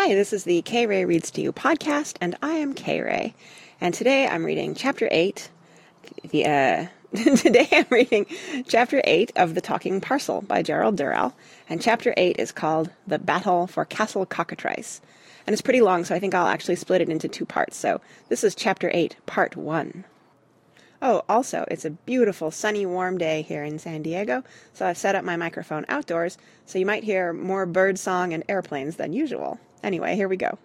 Hi, this is the K-Ray Reads to You podcast, and I am K-Ray. And today I'm reading Chapter 8. Today I'm reading Chapter 8 of The Talking Parcel by Gerald Durrell. And Chapter 8 is called The Battle for Castle Cockatrice. And it's pretty long, so I think I'll actually split it into two parts. So this is Chapter 8, Part 1. Oh, also, it's a beautiful, sunny, warm day here in San Diego, so I've set up my microphone outdoors, so you might hear more bird song and airplanes than usual. Anyway, here we go.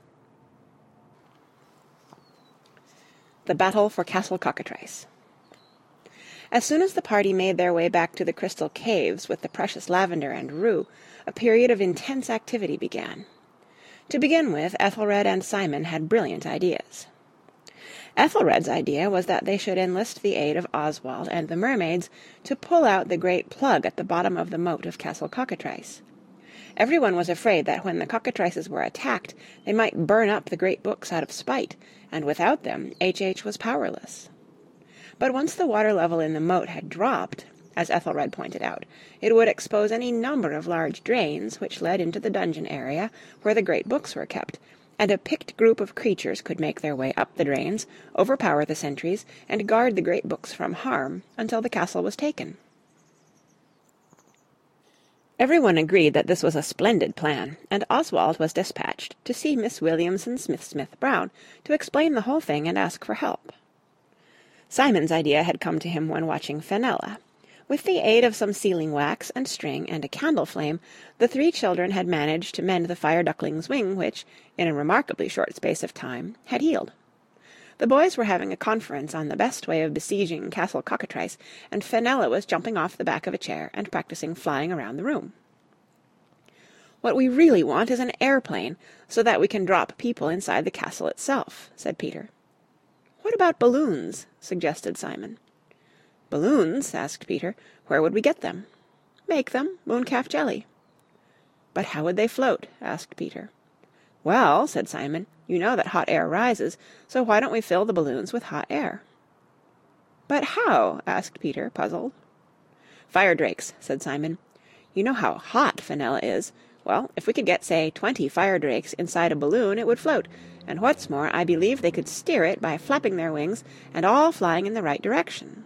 The Battle for Castle Cockatrice. As soon as the party made their way back to the crystal caves with the precious lavender and rue, a period of intense activity began. To begin with, Ethelred and Simon had brilliant ideas. Ethelred's idea was that they should enlist the aid of Oswald and the mermaids to pull out the great plug at the bottom of the moat of Castle Cockatrice. Everyone was afraid that when the cockatrices were attacked, they might burn up the great books out of spite, and without them H.H. was powerless. But once the water level in the moat had dropped, as Ethelred pointed out, it would expose any number of large drains which led into the dungeon area where the great books were kept, and a picked group of creatures could make their way up the drains, overpower the sentries, and guard the great books from harm until the castle was taken. Everyone agreed that this was a splendid plan, and Oswald was dispatched to see Miss Williamson Smith Brown to explain the whole thing and ask for help. Simon's idea had come to him when watching Fenella. With the aid of some sealing wax and string and a candle flame, the three children had managed to mend the fire-duckling's wing which, in a remarkably short space of time, had healed. The boys were having a conference on the best way of besieging Castle Cockatrice, and Fenella was jumping off the back of a chair and practicing flying around the room. "What we really want is an airplane, so that we can drop people inside the castle itself," said Peter. "What about balloons?" suggested Simon. "Balloons?" asked Peter. "Where would we get them?" "Make them, mooncalf jelly." "But how would they float?" asked Peter. "Well," said Simon, "you know that hot air rises, so why don't we fill the balloons with hot air?" "But how?" asked Peter, puzzled. "Fire drakes," said Simon. "You know how hot Fenella is. Well, if we could get, say, 20 fire drakes inside a balloon, it would float, and what's more, I believe they could steer it by flapping their wings and all flying in the right direction."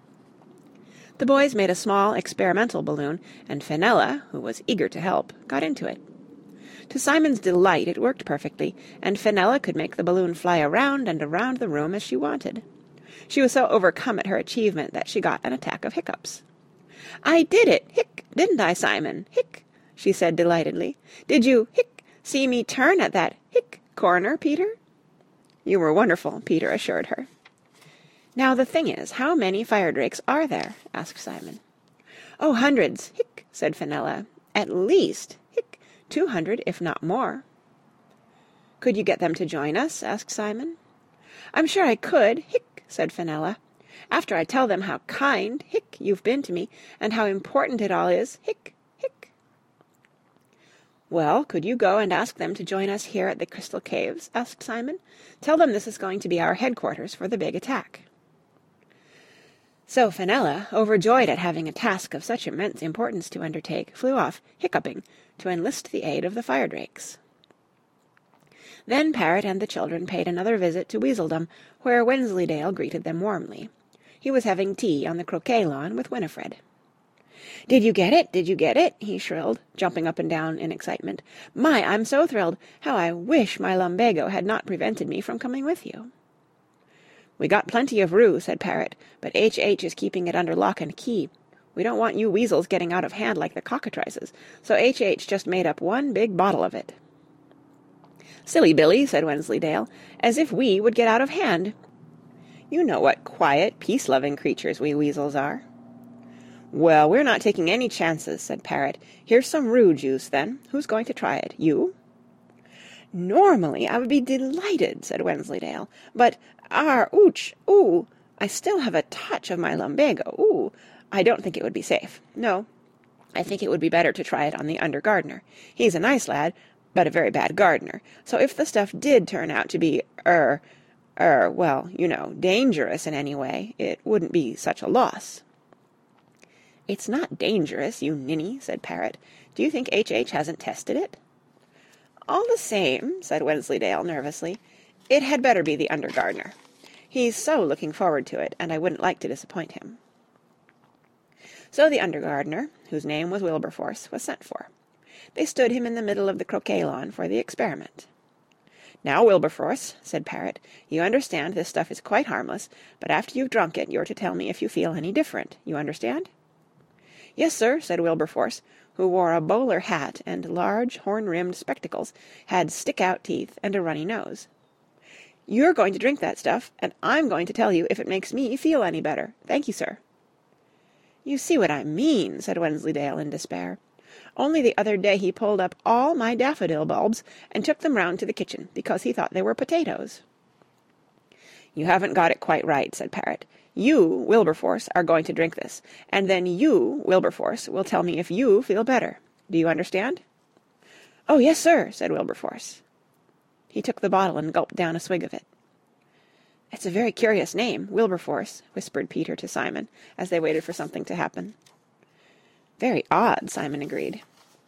The boys made a small experimental balloon, and Fenella, who was eager to help, got into it. To Simon's delight it worked perfectly, and Fenella could make the balloon fly around and around the room as she wanted. She was so overcome at her achievement that she got an attack of hiccups. "I did it, hic, didn't I, Simon? Hic," she said delightedly. "Did you, hic, see me turn at that, hic, corner, Peter?" "You were wonderful," Peter assured her. "Now the thing is, how many fire drakes are there?" asked Simon. "Oh, hundreds, hic," said Fenella. "At least, hic, 200, if not more." "Could you get them to join us?" asked Simon. "I'm sure I could, hic," said Fenella. "After I tell them how kind, hic, you've been to me, and how important it all is, hic, hic." "Well, could you go and ask them to join us here at the Crystal Caves?" asked Simon. "Tell them this is going to be our headquarters for the big attack." So Fenella, overjoyed at having a task of such immense importance to undertake, flew off, hiccuping, to enlist the aid of the fire drakes. Then Parrot and the children paid another visit to Weaseldom, where Wensleydale greeted them warmly. He was having tea on the croquet lawn with Winifred. "Did you get it? Did you get it?" he shrilled, jumping up and down in excitement. "My, I'm so thrilled! How I wish my lumbago had not prevented me from coming with you." "We got plenty of rue," said Parrot, "but H.H. is keeping it under lock and key. We don't want you weasels getting out of hand like the cockatrices, so H.H. just made up one big bottle of it." "Silly Billy," said Wensleydale, "as if we would get out of hand. You know what quiet, peace-loving creatures we weasels are." "Well, we're not taking any chances," said Parrot. "Here's some rue juice, then. Who's going to try it? You?" "Normally I would be delighted," said Wensleydale, "but, ouch, ooh, I still have a touch of my lumbago, ooh, I don't think it would be safe. No, I think it would be better to try it on the under gardener. He's a nice lad, but a very bad gardener, so if the stuff did turn out to be, well, you know, dangerous in any way, it wouldn't be such a loss." "It's not dangerous, you ninny," said Parrot. "Do you think H.H. hasn't tested it?" All the same, said Wensleydale nervously, it had better be the under-gardener. He's so looking forward to it, and I wouldn't like to disappoint him. So the under-gardener, whose name was Wilberforce, was sent for. They stood him in the middle of the croquet lawn for the experiment. "Now, Wilberforce," said Parrot, "you understand this stuff is quite harmless, but after you've drunk it you're to tell me if you feel any different. You understand?" "Yes, sir," said Wilberforce, who wore a bowler hat and large horn-rimmed spectacles, had stick-out teeth, and a runny nose. "You're going to drink that stuff, and I'm going to tell you if it makes me feel any better. Thank you, sir." "You see what I mean," said Wensleydale in despair. "Only the other day he pulled up all my daffodil bulbs and took them round to the kitchen, because he thought they were potatoes." "You haven't got it quite right," said Parrot. "You, Wilberforce, are going to drink this, and then you, Wilberforce, will tell me if you feel better. Do you understand?" "Oh, yes, sir," said Wilberforce. He took the bottle and gulped down a swig of it. "It's a very curious name, Wilberforce," whispered Peter to Simon, as they waited for something to happen. "Very odd," Simon agreed.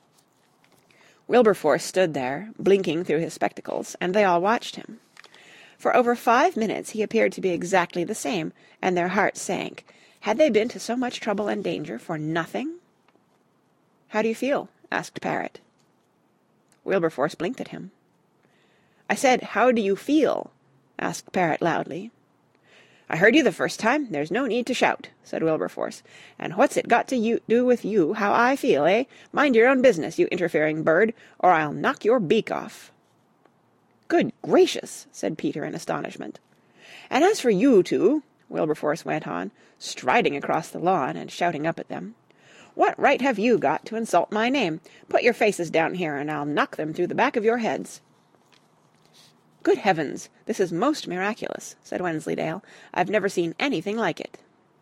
Wilberforce stood there, blinking through his spectacles, and they all watched him. For over 5 minutes he appeared to be exactly the same, and their hearts sank. Had they been to so much trouble and danger for nothing? "How do you feel?" asked Parrot. Wilberforce blinked at him. "I said, how do you feel?" asked Parrot loudly. "I heard you the first time. There's no need to shout," said Wilberforce. "And what's it got to do with you how I feel, eh? Mind your own business, you interfering bird, or I'll knock your beak off." "Good gracious!" said Peter in astonishment. "And as for you two," Wilberforce went on, striding across the lawn and shouting up at them, "what right have you got to insult my name? Put your faces down here, and I'll knock them through the back of your heads." "Good heavens, this is most miraculous," said Wensleydale. "I've never seen anything like it."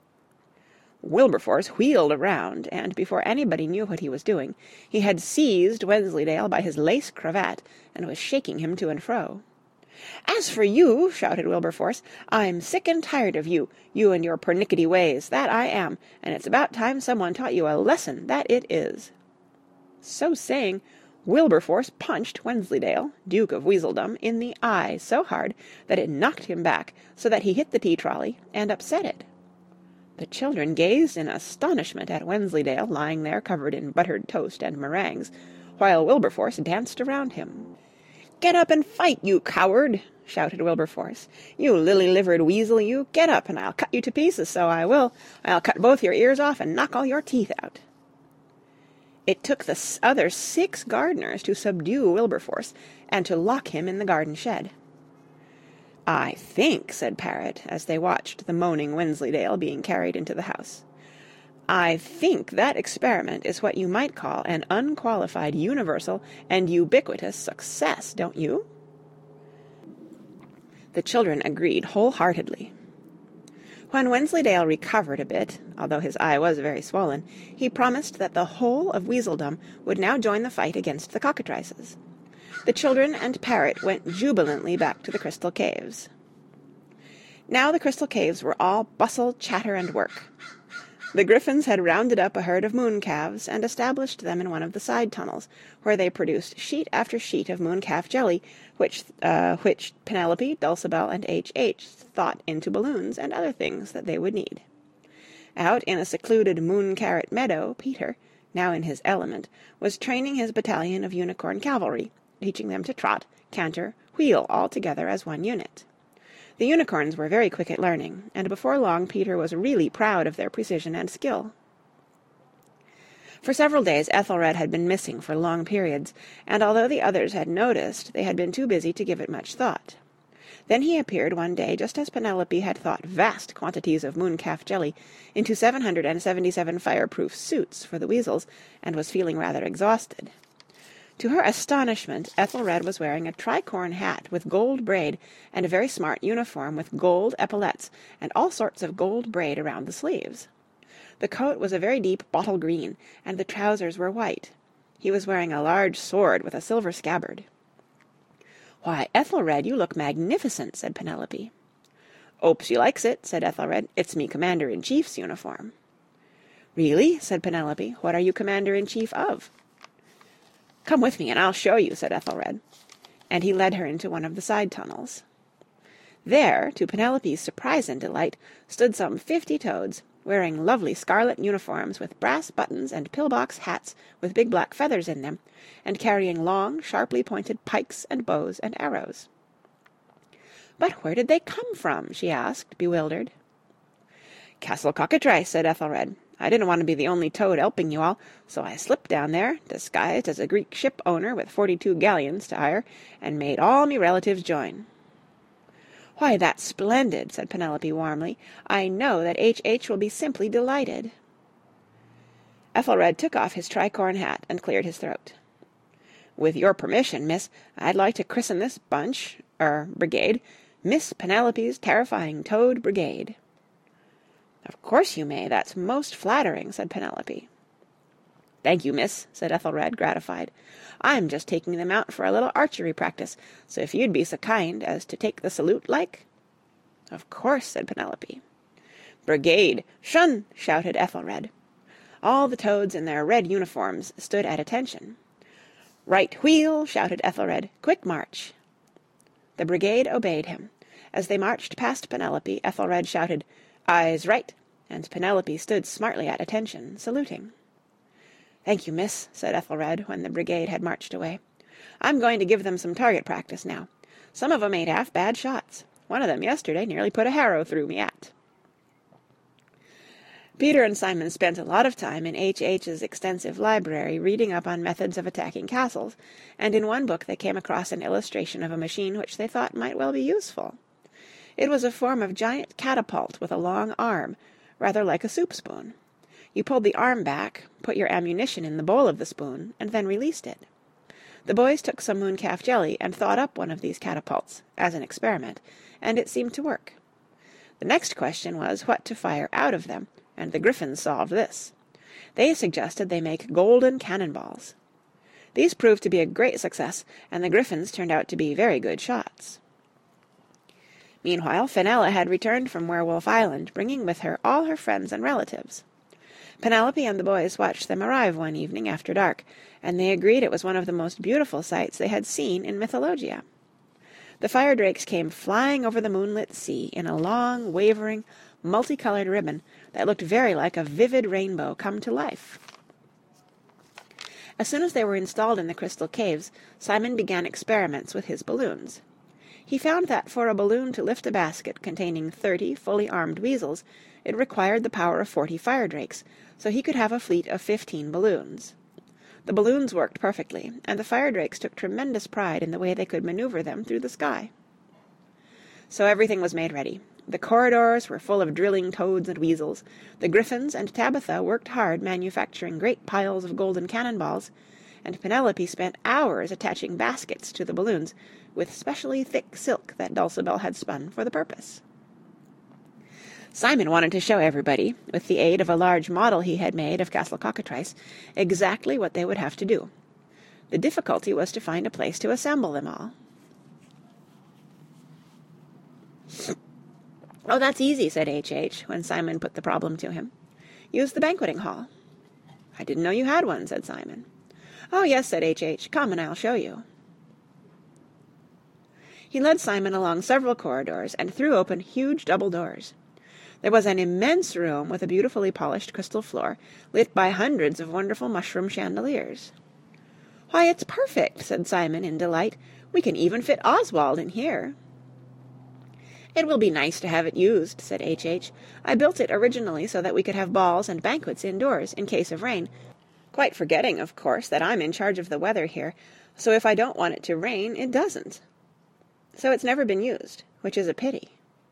Wilberforce wheeled around, and before anybody knew what he was doing, he had seized Wensleydale by his lace cravat and was shaking him to and fro. "As for you," shouted Wilberforce, "I'm sick and tired of you, you and your pernickety ways, that I am, and it's about time someone taught you a lesson, that it is." So saying, Wilberforce punched Wensleydale, Duke of Weaseldom, in the eye so hard that it knocked him back, so that he hit the tea-trolley and upset it. The children gazed in astonishment at Wensleydale lying there covered in buttered toast and meringues, while Wilberforce danced around him. "Get up and fight, you coward!" shouted Wilberforce. "You lily-livered weasel, you! Get up, and I'll cut you to pieces, so I will! I'll cut both your ears off and knock all your teeth out!" It took the other 6 gardeners to subdue Wilberforce and to lock him in the garden shed. "I think," said Parrot, as they watched the moaning Wensleydale being carried into the house, "I think that experiment is what you might call an unqualified, universal, and ubiquitous success, don't you?" The children agreed wholeheartedly. When Wensleydale recovered a bit, although his eye was very swollen, he promised that the whole of Weaseldom would now join the fight against the cockatrices. The children and Parrot went jubilantly back to the Crystal Caves. Now the Crystal Caves were all bustle, chatter, and work. The Gryphons had rounded up a herd of mooncalves and established them in one of the side tunnels, where they produced sheet after sheet of mooncalf jelly, which Penelope, Dulcibel, and H.H. thought into balloons and other things that they would need. Out in a secluded moon-carrot meadow, Peter, now in his element, was training his battalion of unicorn cavalry, teaching them to trot, canter, wheel all together as one unit. The unicorns were very quick at learning, and before long Peter was really proud of their precision and skill. For several days Ethelred had been missing for long periods, and although the others had noticed, they had been too busy to give it much thought. Then he appeared one day just as Penelope had thought vast quantities of mooncalf jelly into 777 fireproof suits for the weasels, and was feeling rather exhausted. To her astonishment, Ethelred was wearing a tricorn hat with gold braid and a very smart uniform with gold epaulettes and all sorts of gold braid around the sleeves. The coat was a very deep bottle green, and the trousers were white. He was wearing a large sword with a silver scabbard. "Why, Ethelred, you look magnificent," said Penelope. "'Opes she likes it," said Ethelred. "It's me Commander-in-Chief's uniform." "Really?" said Penelope. "What are you Commander-in-Chief of?" "Come with me and I'll show you," said Ethelred, and he led her into one of the side tunnels. There, to Penelope's surprise and delight, stood some 50 toads, wearing lovely scarlet uniforms with brass buttons and pillbox hats with big black feathers in them, and carrying long, sharply pointed pikes and bows and arrows. "But where did they come from?" she asked, bewildered. "Castle Cockatrice," said Ethelred. "I didn't want to be the only toad helping you all, so I slipped down there, disguised as a Greek ship owner with 42 galleons to hire, and made all me relatives join." "Why, that's splendid," said Penelope warmly. "I know that H.H. will be simply delighted." Ethelred took off his tricorn hat and cleared his throat. "With your permission, miss, I'd like to christen this brigade, Miss Penelope's Terrifying Toad Brigade." "Of course you may, that's most flattering," said Penelope. "Thank you, miss," said Ethelred, gratified. "I'm just taking them out for a little archery practice, so if you'd be so kind as to take the salute, like?" "Of course," said Penelope. "Brigade, shun!" shouted Ethelred. All the toads in their red uniforms stood at attention. "Right wheel!" shouted Ethelred. "Quick march!" The brigade obeyed him. As they marched past Penelope, Ethelred shouted, "Eyes right!" and Penelope stood smartly at attention, saluting. "Thank you, miss," said Ethelred, when the brigade had marched away. "I'm going to give them some target practice now. Some of 'em ain't half bad shots. One of them yesterday nearly put a harrow through me at." Peter and Simon spent a lot of time in H.H.'s extensive library reading up on methods of attacking castles, and in one book they came across an illustration of a machine which they thought might well be useful. It was a form of giant catapult with a long arm, rather like a soup spoon. You pulled the arm back, put your ammunition in the bowl of the spoon, and then released it. The boys took some mooncalf jelly and thawed up one of these catapults, as an experiment, and it seemed to work. The next question was what to fire out of them, and the Griffins solved this. They suggested they make golden cannonballs. These proved to be a great success, and the Griffins turned out to be very good shots. Meanwhile, Fenella had returned from Werewolf Island, bringing with her all her friends and relatives. Penelope and the boys watched them arrive one evening after dark, and they agreed it was one of the most beautiful sights they had seen in Mythologia. The fire drakes came flying over the moonlit sea in a long, wavering, multicolored ribbon that looked very like a vivid rainbow come to life. As soon as they were installed in the crystal caves, Simon began experiments with his balloons. He found that for a balloon to lift a basket containing 30 fully armed weasels, it required the power of 40 fire drakes, so he could have a fleet of 15 balloons. The balloons worked perfectly, and the fire drakes took tremendous pride in the way they could maneuver them through the sky. So everything was made ready. The corridors were full of drilling toads and weasels. The Griffins and Tabitha worked hard manufacturing great piles of golden cannonballs, and Penelope spent hours attaching baskets to the balloons with specially thick silk that Dulcibel had spun for the purpose. Simon wanted to show everybody, with the aid of a large model he had made of Castle Cockatrice, exactly what they would have to do. The difficulty was to find a place to assemble them all. "Oh, that's easy," said H.H., when Simon put the problem to him. "Use the banqueting hall." "I didn't know you had one," said Simon. "Oh, yes," said H.H., "come and I'll show you." He led Simon along several corridors and threw open huge double doors. There was an immense room with a beautifully polished crystal floor, lit by hundreds of wonderful mushroom chandeliers. "Why, it's perfect," said Simon in delight. "We can even fit Oswald in here." "It will be nice to have it used," said H.H. "I built it originally so that we could have balls and banquets indoors in case of rain, quite forgetting, of course, that I'm in charge of the weather here, so if I don't want it to rain, it doesn't. So it's never been used, which is a pity."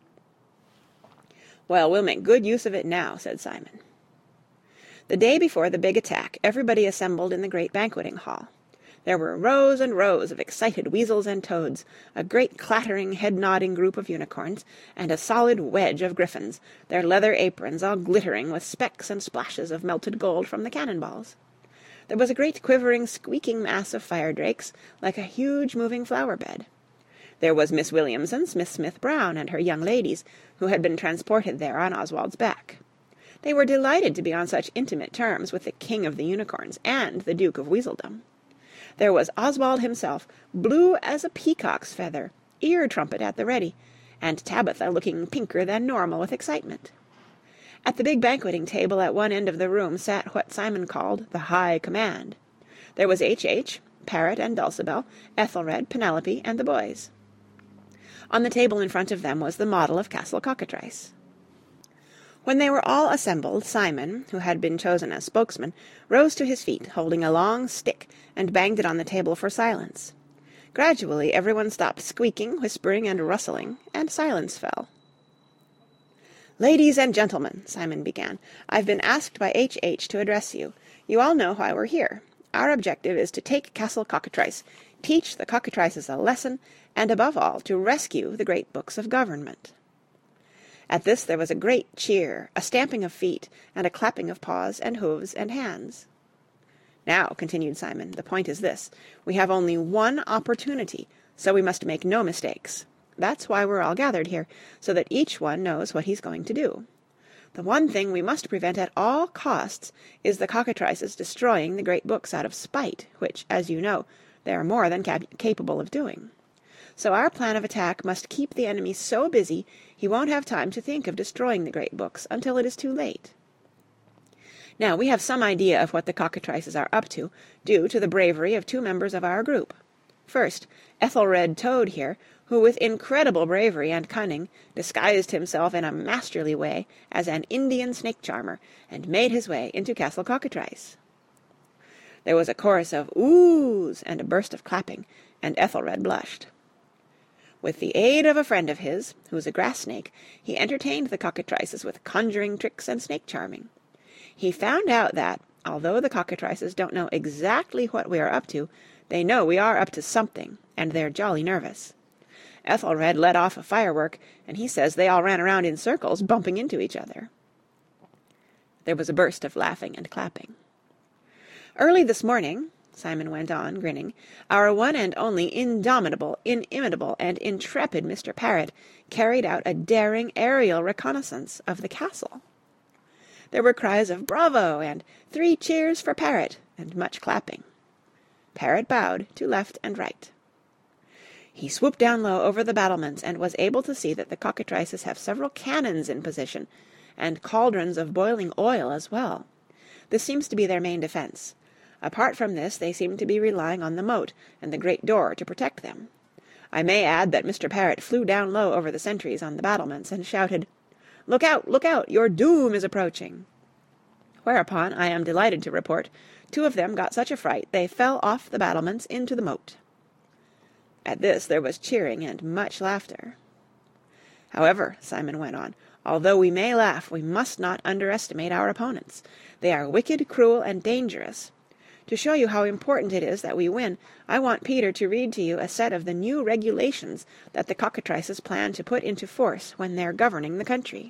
"Well, we'll make good use of it now," said Simon. The day before the big attack, everybody assembled in the great banqueting hall. There were rows and rows of excited weasels and toads, a great clattering, head-nodding group of unicorns, and a solid wedge of griffins, their leather aprons all glittering with specks and splashes of melted gold from the cannonballs. There was a great quivering, squeaking mass of fire drakes, like a huge moving flower-bed. There was Miss Williamson, Miss Smith Brown, and her young ladies, who had been transported there on Oswald's back. They were delighted to be on such intimate terms with the King of the Unicorns and the Duke of Weaseldom. There was Oswald himself, blue as a peacock's feather, ear trumpet at the ready, and Tabitha looking pinker than normal with excitement. At the big banqueting table at one end of the room sat what Simon called the High Command. There was H.H., Parrot and Dulcibel, Ethelred, Penelope, and the boys. On the table in front of them was the model of Castle Cockatrice. When they were all assembled, Simon, who had been chosen as spokesman, rose to his feet, holding a long stick, and banged it on the table for silence. Gradually everyone stopped squeaking, whispering, and rustling, and silence fell. "Ladies and gentlemen," Simon began, "I've been asked by H.H. to address you. You all know why we're here. Our objective is to take Castle Cockatrice, teach the cockatrices a lesson, and above all, to rescue the great books of government." At this there was a great cheer, a stamping of feet, and a clapping of paws and hooves and hands. "Now," continued Simon, "the point is this. We have only one opportunity, so we must make no mistakes. That's why we're all gathered here, so that each one knows what he's going to do. The one thing we must prevent at all costs is the cockatrices destroying the great books out of spite, which, as you know, they are more than capable of doing. So our plan of attack must keep the enemy so busy he won't have time to think of destroying the great books until it is too late. Now, we have some idea of what the cockatrices are up to, due to the bravery of two members of our group. First, Ethelred Toad here, who with incredible bravery and cunning disguised himself in a masterly way as an Indian snake-charmer, and made his way into Castle Cockatrice. There was a chorus of "Oohs" and a burst of clapping, and Ethelred blushed. With the aid of a friend of his, who's a grass snake, he entertained the cockatrices with conjuring tricks and snake-charming. He found out that, although the cockatrices don't know exactly what we are up to, they know we are up to something, and they're jolly nervous. Ethelred let off a firework, and he says they all ran around in circles, bumping into each other. There was a burst of laughing and clapping. "Early this morning," Simon went on, grinning, "our one and only indomitable, inimitable, and intrepid Mr. Parrot carried out a daring aerial reconnaissance of the castle." There were cries of "Bravo!" and "Three cheers for Parrot!" and much clapping. Parrot bowed to left and right. He swooped down low over the battlements and was able to see that the cockatrices have several cannons in position, and cauldrons of boiling oil as well. This seems to be their main defense. Apart from this, they seem to be relying on the moat and the great door to protect them. I may add that Mr. Parrot flew down low over the sentries on the battlements and shouted, "Look out! Look out! Your doom is approaching!" Whereupon, I am delighted to report, two of them got such a fright they fell off the battlements into the moat. At this there was cheering and much laughter. "However," Simon went on, "although we may laugh, we must not underestimate our opponents. They are wicked, cruel, and dangerous. To show you how important it is that we win, I want Peter to read to you a set of the new regulations that the cockatrices plan to put into force when they're governing the country."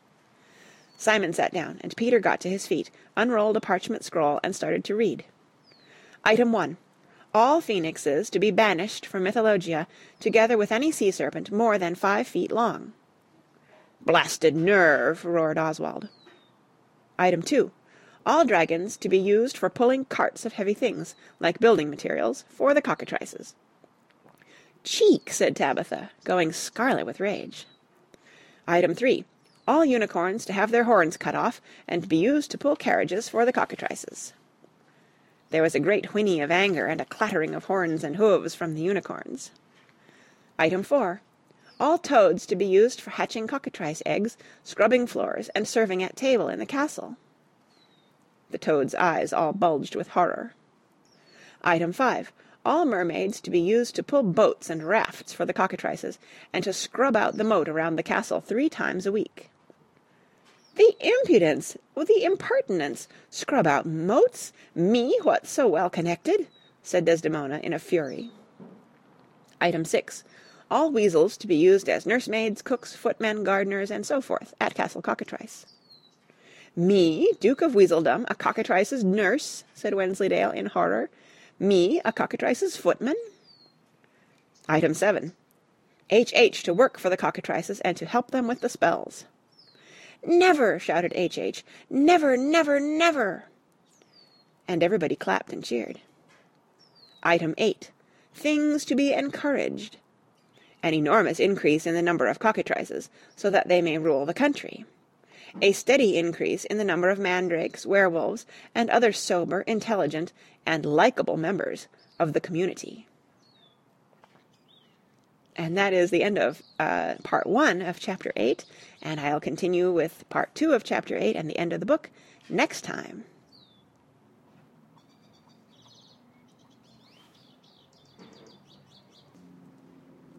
Simon sat down, and Peter got to his feet, unrolled a parchment scroll, and started to read. Item 1. All phoenixes to be banished from Mythologia, together with any sea serpent more than 5 feet long. "Blasted nerve!" roared Oswald. Item 2. All dragons to be used for pulling carts of heavy things, like building materials, for the cockatrices. "Cheek!" said Tabitha, going scarlet with rage. Item 3. All unicorns to have their horns cut off, and be used to pull carriages for the cockatrices. There was a great whinny of anger and a clattering of horns and hooves from the unicorns. Item 4. All toads to be used for hatching cockatrice eggs, scrubbing floors, and serving at table in the castle. The toad's eyes all bulged with horror. Item 5. All mermaids to be used to pull boats and rafts for the cockatrices, and to scrub out the moat around the castle 3 times a week. "The impudence! The impertinence! Scrub out moats? Me, what's so well connected?" said Desdemona in a fury. Item 6. All weasels to be used as nursemaids, cooks, footmen, gardeners, and so forth, at Castle Cockatrice. "Me, Duke of Weaseldom, a cockatrice's nurse?" said Wensleydale in horror. "Me, a cockatrice's footman?" Item 7. H.H. to work for the cockatrices and to help them with the spells. "Never!" shouted H.H. "Never, never, never!" And everybody clapped and cheered. Item 8. Things to be encouraged. An enormous increase in the number of cockatrices, so that they may rule the country. A steady increase in the number of mandrakes, werewolves, and other sober, intelligent, and likable members of the community. And that is the end of part 1 of chapter 8, and I'll continue with part 2 of chapter 8 and the end of the book next time.